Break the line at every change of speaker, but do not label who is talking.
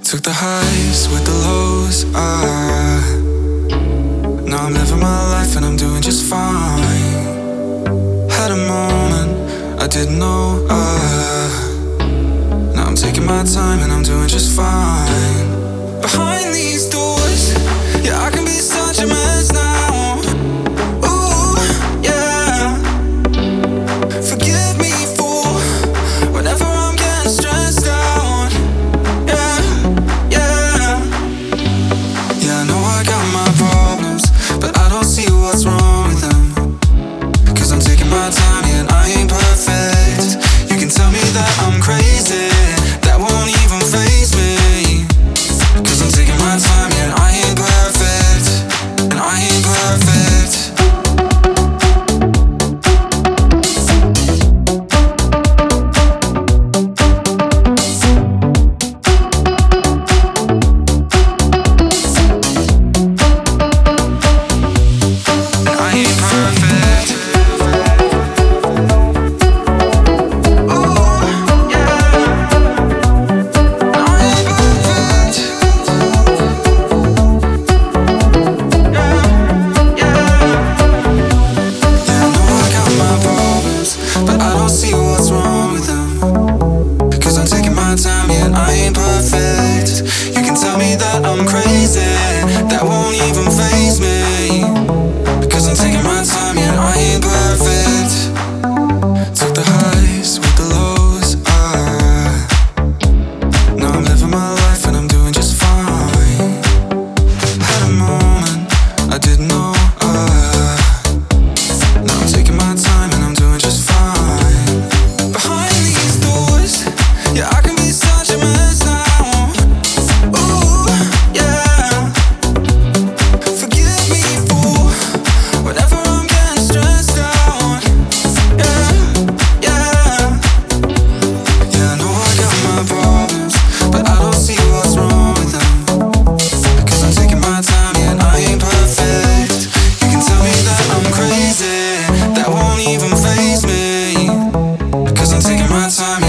Took the highs with the lows. Now I'm living my life and I'm doing just fine. Had a moment I didn't know. Now I'm taking my time and I'm doing just fine. Behind these doors, yeah, I can be such a mess now. Ooh, yeah. Forgive me for whenever I'm getting stressed out. Yeah, yeah. Yeah, I know I got my problems, but I don't see what's wrong with them. 'Cause I'm taking my time, yeah, and I ain't perfect. You can tell me that I'm crazy, that won't even faze me. 'Cause I'm taking my time, yeah, and I ain't perfect, and I ain't perfect. And I ain't perfect. Ooh, yeah. And I ain't perfect. Yeah, I know I got my problems, but I don't see what's wrong with them. 'Cause I'm taking my time, yeah, and I ain't perfect. You can tell me that I'm crazy, that won't even faze me. Because I'm taking my time, yeah, and I ain't perfect. Took the highs with the lows. Now I'm living my life and I'm doing just fine. Had a moment I didn't know. Now I'm taking my time and I'm doing just fine. Behind these doors, yeah, I can be such a mess now. Ooh, yeah. Forgive me for whenever I'm getting stressed out. Yeah, yeah. Yeah, I know I got my problems, but I don't see what's wrong with them. 'Cause I'm taking my time, yeah, and I ain't perfect. You can tell me that I'm crazy, that won't even faze me. 'Cause I'm taking my time.